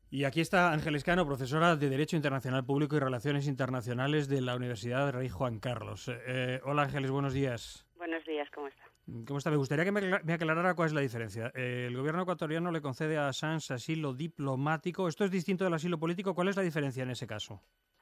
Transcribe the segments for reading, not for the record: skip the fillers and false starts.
Y aquí está Ángeles Cano, profesora de Derecho Internacional Público y Relaciones Internacionales de la Universidad Rey Juan Carlos. Hola Ángeles, buenos días. Buenos días, ¿cómo está? ¿Cómo está? Me gustaría que me aclarara cuál es la diferencia. El gobierno ecuatoriano le concede a Assange asilo diplomático. ¿Esto es distinto del asilo político? ¿Cuál es la diferencia en ese caso?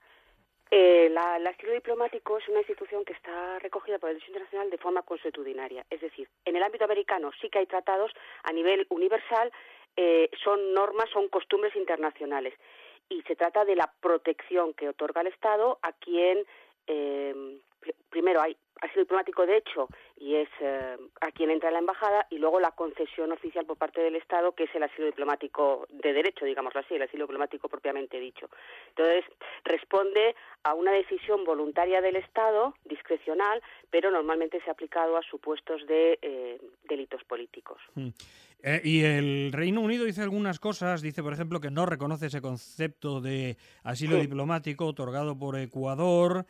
El asilo diplomático es una institución que está recogida por el derecho internacional de forma consuetudinaria. Es decir, en el ámbito americano sí que hay tratados a nivel universal, son normas, son costumbres internacionales. Y se trata de la protección que otorga el Estado a quien, primero hay asilo diplomático de hecho, y es a quien entra en la embajada, y luego la concesión oficial por parte del Estado, que es el asilo diplomático de derecho, digámoslo así, el asilo diplomático propiamente dicho. Entonces, responde a una decisión voluntaria del Estado, discrecional, pero normalmente se ha aplicado a supuestos de delitos políticos. Y el Reino Unido dice algunas cosas, dice por ejemplo que no reconoce ese concepto de asilo diplomático otorgado por Ecuador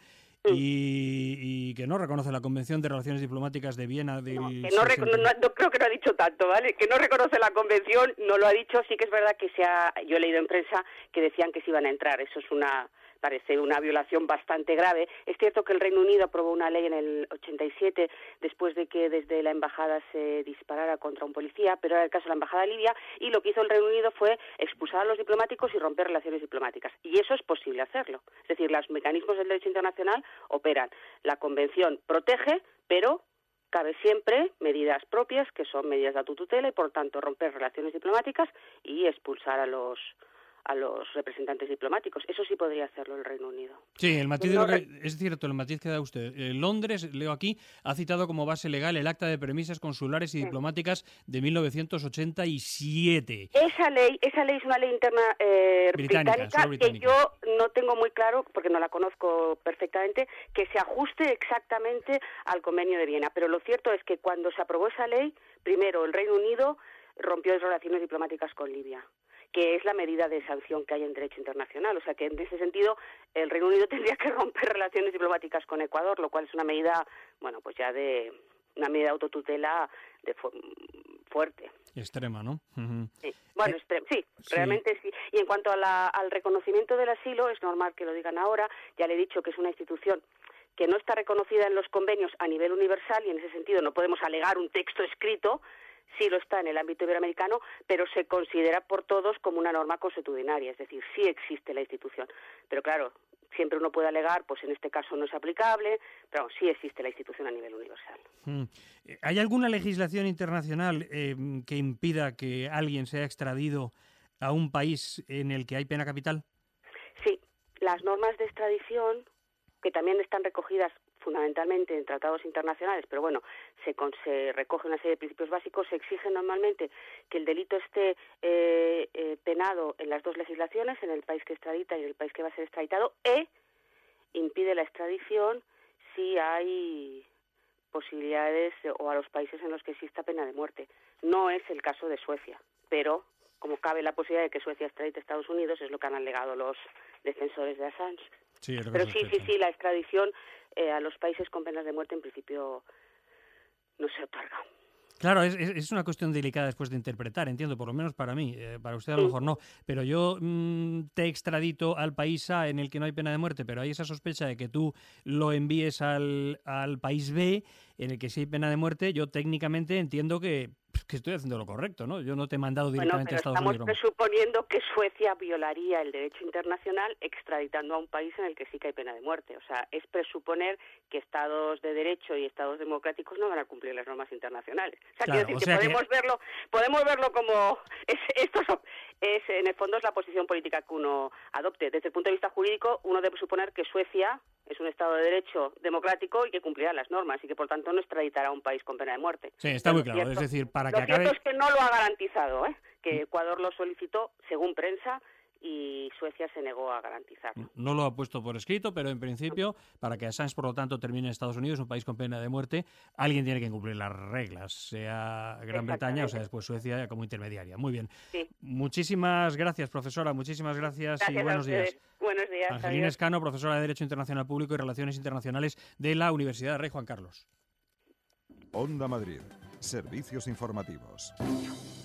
y que no reconoce la Convención de Relaciones Diplomáticas de Viena del... No creo que no ha dicho tanto, ¿vale? Que no reconoce la Convención, no lo ha dicho, sí que es verdad que yo he leído en prensa que decían que se iban a entrar, eso es parece una violación bastante grave. Es cierto que el Reino Unido aprobó una ley en el 87 después de que desde la embajada se disparara contra un policía, pero era el caso de la embajada libia, y lo que hizo el Reino Unido fue expulsar a los diplomáticos y romper relaciones diplomáticas. Y eso es posible hacerlo. Es decir, los mecanismos del derecho internacional operan. La Convención protege, pero cabe siempre medidas propias, que son medidas de autotutela, y por tanto romper relaciones diplomáticas y expulsar a los representantes diplomáticos. Eso sí podría hacerlo el Reino Unido. Sí, el matiz es cierto, el matiz que da usted. Londres, leo aquí, ha citado como base legal el Acta de Premisas Consulares y Diplomáticas de 1987. Esa ley es una ley interna británica que yo no tengo muy claro, porque no la conozco perfectamente, que se ajuste exactamente al Convenio de Viena. Pero lo cierto es que cuando se aprobó esa ley, primero el Reino Unido rompió las relaciones diplomáticas con Libia, que es la medida de sanción que hay en derecho internacional. O sea que en ese sentido el Reino Unido tendría que romper relaciones diplomáticas con Ecuador, lo cual es una medida, bueno, pues ya de una medida de autotutela fuerte. Extrema, ¿no? Sí, bueno, sí, realmente sí. Y en cuanto al reconocimiento del asilo, es normal que lo digan ahora. Ya le he dicho que es una institución que no está reconocida en los convenios a nivel universal, y en ese sentido no podemos alegar un texto escrito. Sí lo está en el ámbito iberoamericano, pero se considera por todos como una norma consuetudinaria, es decir, sí existe la institución. Pero claro, siempre uno puede alegar, pues en este caso no es aplicable, pero sí existe la institución a nivel universal. ¿Hay alguna legislación internacional que impida que alguien sea extradido a un país en el que hay pena capital? Sí, las normas de extradición, que también están recogidas fundamentalmente en tratados internacionales, pero bueno, se recoge una serie de principios básicos. Se exige normalmente que el delito esté penado en las dos legislaciones, en el país que extradita y en el país que va a ser extraditado, e impide la extradición si hay posibilidades o a los países en los que exista pena de muerte. No es el caso de Suecia, pero como cabe la posibilidad de que Suecia extradite a Estados Unidos, es lo que han alegado los defensores de Assange. Sí, pero sí, la extradición a los países con penas de muerte en principio no se otorga. Claro, es una cuestión delicada después de interpretar, entiendo, por lo menos para mí, para usted a lo mejor no, pero yo te extradito al país A en el que no hay pena de muerte, pero hay esa sospecha de que tú lo envíes al país B en el que sí hay pena de muerte. Yo técnicamente entiendo que estoy haciendo lo correcto, ¿no? Yo no te he mandado directamente a Estados Unidos. Estamos presuponiendo que Suecia violaría el derecho internacional extraditando a un país en el que sí que hay pena de muerte. O sea, es presuponer que estados de derecho y estados democráticos no van a cumplir las normas internacionales. O sea, claro, quiero decir que podemos verlo como esto es en el fondo es la posición política que uno adopte. Desde el punto de vista jurídico, uno debe suponer que Suecia es un Estado de Derecho democrático y que cumplirá las normas y que, por tanto, no extraditará a un país con pena de muerte. Sí, está muy claro. Es decir, para que acabe... Lo cierto es que no lo ha garantizado, que Ecuador lo solicitó, según prensa, y Suecia se negó a garantizarlo. No lo ha puesto por escrito, pero en principio, para que Assange, por lo tanto, termine en Estados Unidos, un país con pena de muerte, alguien tiene que cumplir las reglas, sea Gran Bretaña o sea después Suecia como intermediaria. Muy bien. Sí. Muchísimas gracias, profesora. Muchísimas gracias y buenos días. Buenos días. Angelina Escano, profesora de Derecho Internacional Público y Relaciones Internacionales de la Universidad Rey Juan Carlos. Onda Madrid. Servicios informativos.